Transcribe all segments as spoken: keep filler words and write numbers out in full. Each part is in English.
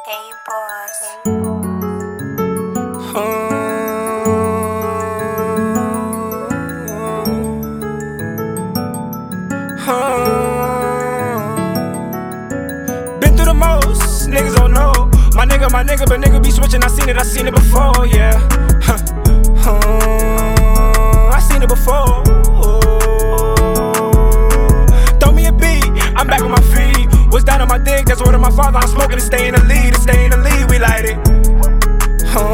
Hey, boss. Uh, uh, Been through the most, niggas don't know. My nigga, my nigga, but nigga be switching. I seen it, I seen it before, yeah. Huh. Uh, I seen it before. Throw me a beat, I'm back on my feet. Was down on my dick, that's word of my father. I'm smoking and stay in the lead, and stay in the lead, we light it. Uh,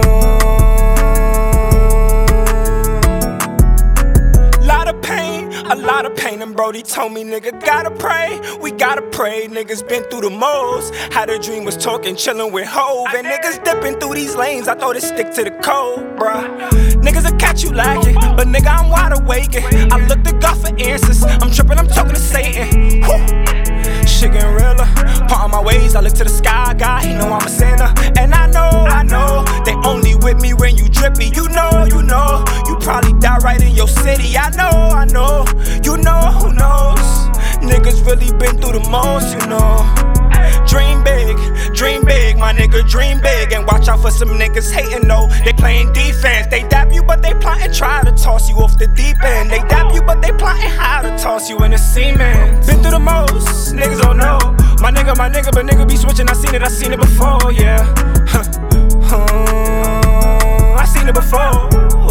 lot of pain, a lot of pain, and Brody told me, nigga, gotta pray, we gotta pray. Niggas been through the most, had a dream was talking, chillin' with Hove. And niggas dipping through these lanes, I thought it stick to the code, bruh. Niggas will catch you lacking, but nigga, I'm wide awake. I look to God for answers, I'm trippin', I'm talking to Satan. Whew. Shit getting realer, part of my ways, I look to the sky, God, he know I'm a sinner. And I know, I know, they only with me when you drippy. You know, you know, you probably die right in your city. I know, I know, you know, who knows? Niggas really been through the most, you know. Dream big, dream big, my nigga, dream big. And watch out for some niggas hating, no, they playing defense. They dap you, but they plotting, try to toss you off the deep end. They dap you, but they plotting how to toss you in the cement. Been through the most, niggas don't know. My nigga, my nigga, but nigga be switching. I seen it, I seen it before, yeah. Huh. Huh. I seen it before.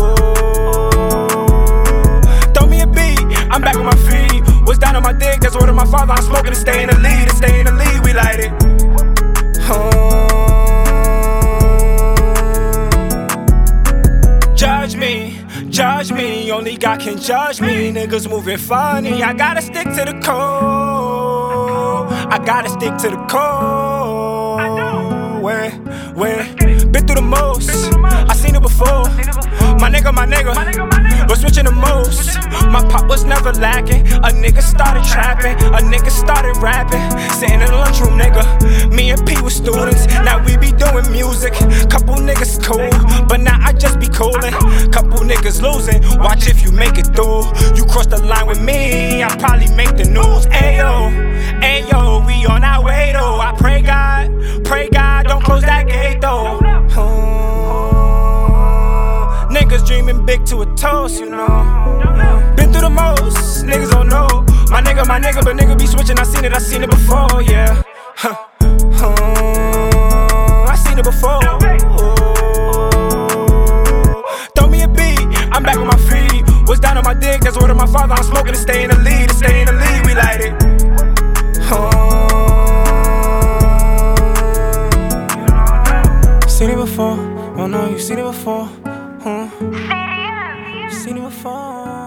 Throw me a beat, I'm back on my feet. Was down on my dick, that's word of my father. I'm smoking and stay in the lead, and stay in the lead, we light it. Uh, judge me, judge me, only God can judge me. Niggas moving funny, I gotta stick to the code. I gotta stick to the code. Where, where, been through the most, I seen it before. My nigga, my nigga, was switching the most. My pop was never lacking. A nigga started trapping, a nigga started rapping. Sitting in the lunchroom, nigga. Me and P was students, now we be doing music. Couple niggas cool, but now I just be coolin'. Couple niggas losing, watch if you make it through. You cross the line with me, I probably make the news. Ayo, ayo, we on our way though. I pray God, pray God, don't close that gate though. Niggas dreaming big to a toast, you know. Been through the most, niggas don't know. My nigga, my nigga, but nigga be switching. I seen it, I seen it before, yeah. Huh. Huh. I seen it before. Throw me a beat, I'm back on my feet. Was down on my dick, that's word of my father. I'm smoking and stay in the lead, and stay in the lead, we light it. Huh. Seen it before, oh no, you seen it before. Huh. Seen it before.